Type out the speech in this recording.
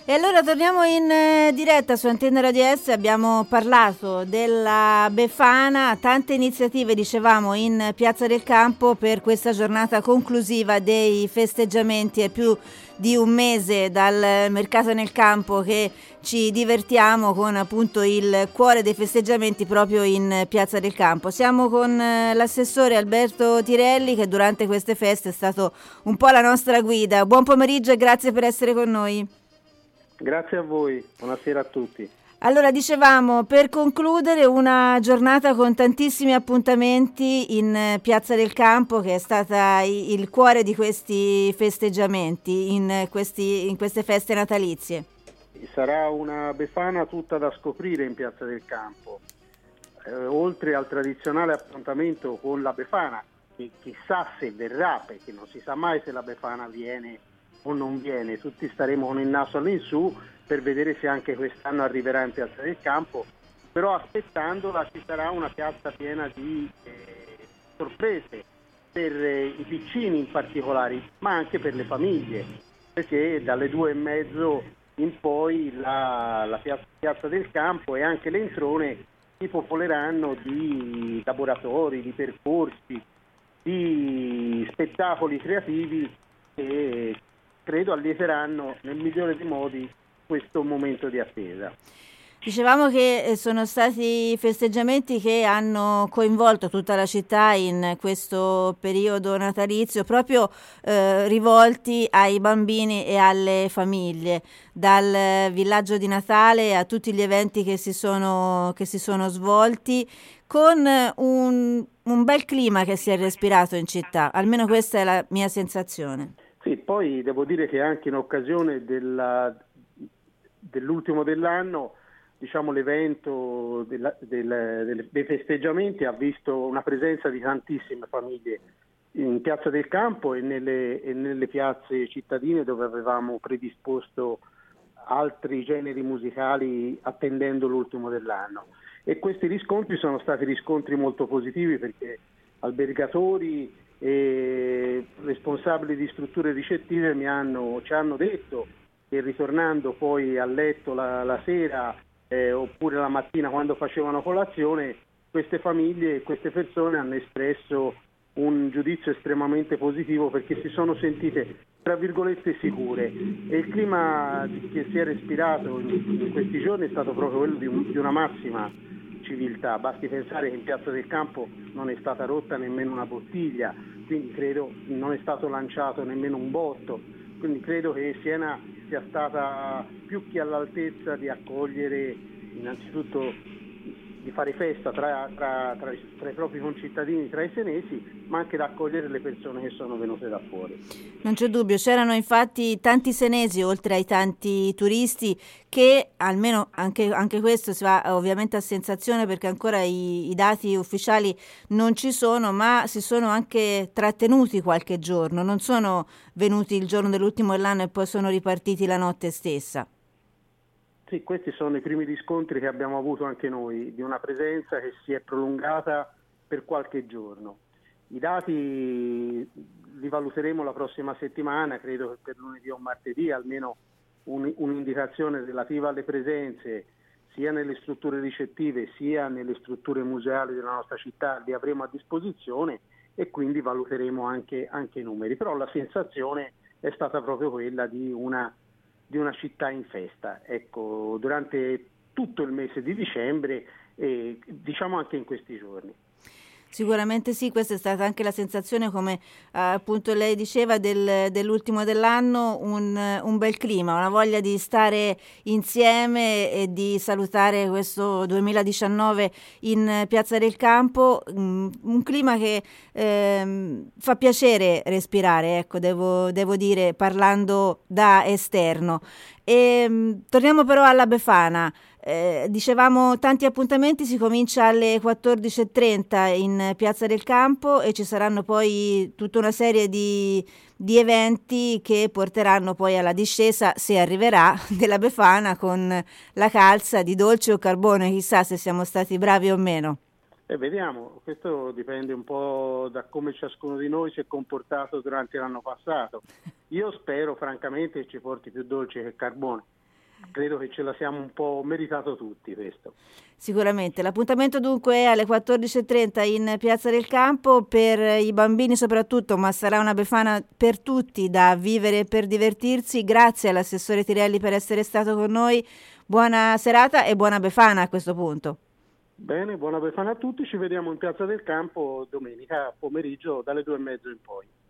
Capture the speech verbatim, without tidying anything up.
E allora torniamo in eh, diretta su Antenna Radio S. Abbiamo parlato della Befana, tante iniziative dicevamo in Piazza del Campo per questa giornata conclusiva dei festeggiamenti. È più di un mese dal mercato nel campo che ci divertiamo con appunto il cuore dei festeggiamenti proprio in Piazza del Campo. Siamo con eh, l'assessore Alberto Tirelli, che durante queste feste è stato un po' la nostra guida. Buon pomeriggio e grazie per essere con noi. Grazie a voi, buonasera a tutti. Allora, dicevamo, per concludere una giornata con tantissimi appuntamenti in Piazza del Campo, che è stata il cuore di questi festeggiamenti, in, questi, in queste feste natalizie. Sarà una Befana tutta da scoprire in Piazza del Campo, eh, oltre al tradizionale appuntamento con la Befana, che chissà se verrà, perché non si sa mai se la Befana viene o non viene. Tutti staremo con il naso all'insù per vedere se anche quest'anno arriverà in Piazza del Campo, però aspettandola ci sarà una piazza piena di eh, sorprese per eh, i piccini in particolare, ma anche per le famiglie, perché dalle due e mezzo in poi la, la piazza, piazza del Campo e anche l'entrone si popoleranno di laboratori, di percorsi, di spettacoli creativi che credo allieteranno nel migliore dei modi questo momento di attesa. Dicevamo che sono stati festeggiamenti che hanno coinvolto tutta la città in questo periodo natalizio, proprio eh, rivolti ai bambini e alle famiglie, dal villaggio di Natale a tutti gli eventi che si sono, che si sono svolti, con un, un bel clima che si è respirato in città, almeno questa è la mia sensazione. Sì, poi devo dire che anche in occasione della, dell'ultimo dell'anno, diciamo l'evento della, del, dei festeggiamenti ha visto una presenza di tantissime famiglie in Piazza del Campo e nelle, e nelle piazze cittadine, dove avevamo predisposto altri generi musicali attendendo l'ultimo dell'anno. E questi riscontri sono stati riscontri molto positivi, perché albergatori e responsabili di strutture ricettive mi hanno, ci hanno detto che ritornando poi a letto la, la sera eh, oppure la mattina quando facevano colazione, queste famiglie e queste persone hanno espresso un giudizio estremamente positivo, perché si sono sentite tra virgolette sicure, e il clima che si è respirato in, in questi giorni è stato proprio quello di, un, di una massima civiltà. Basti pensare che in Piazza del Campo non è stata rotta nemmeno una bottiglia, quindi credo non è stato lanciato nemmeno un botto, quindi credo che Siena sia stata più che all'altezza di accogliere, innanzitutto di fare festa tra, tra, tra, tra i propri concittadini, tra i senesi, ma anche da accogliere le persone che sono venute da fuori. Non c'è dubbio, c'erano infatti tanti senesi oltre ai tanti turisti, che almeno anche, anche questo si va ovviamente a sensazione, perché ancora i, i dati ufficiali non ci sono, ma si sono anche trattenuti qualche giorno, non sono venuti il giorno dell'ultimo dell'anno e poi sono ripartiti la notte stessa. Sì, questi sono i primi riscontri che abbiamo avuto anche noi, di una presenza che si è prolungata per qualche giorno. I dati li valuteremo la prossima settimana, credo che per lunedì o martedì almeno un, un'indicazione relativa alle presenze sia nelle strutture ricettive sia nelle strutture museali della nostra città li avremo a disposizione, e quindi valuteremo anche, anche i numeri. Però la sensazione è stata proprio quella di una di una città in festa, ecco, durante tutto il mese di dicembre e diciamo anche in questi giorni. Sicuramente sì, questa è stata anche la sensazione, come eh, appunto lei diceva, del, dell'ultimo dell'anno, un, un bel clima, una voglia di stare insieme e di salutare questo duemiladiciannove in Piazza del Campo, um, un clima che eh, fa piacere respirare, ecco, devo, devo dire, parlando da esterno. E, um, torniamo però alla Befana. Eh, dicevamo tanti appuntamenti, si comincia alle quattordici e trenta in Piazza del Campo e ci saranno poi tutta una serie di, di eventi che porteranno poi alla discesa, se arriverà, della Befana con la calza di dolce o carbone, chissà se siamo stati bravi o meno. E vediamo, questo dipende un po' da come ciascuno di noi si è comportato durante l'anno passato. Io spero francamente che ci porti più dolce che carbone. credo che ce la siamo un po' meritato tutti questo. Sicuramente. L'appuntamento dunque è alle quattordici e trenta in Piazza del Campo per i bambini soprattutto, ma sarà una Befana per tutti da vivere per divertirsi. Grazie all'assessore Tirelli per essere stato con noi. Buona serata e buona Befana a questo punto. Bene, buona Befana a tutti, ci vediamo in Piazza del Campo domenica pomeriggio dalle due e mezzo in poi.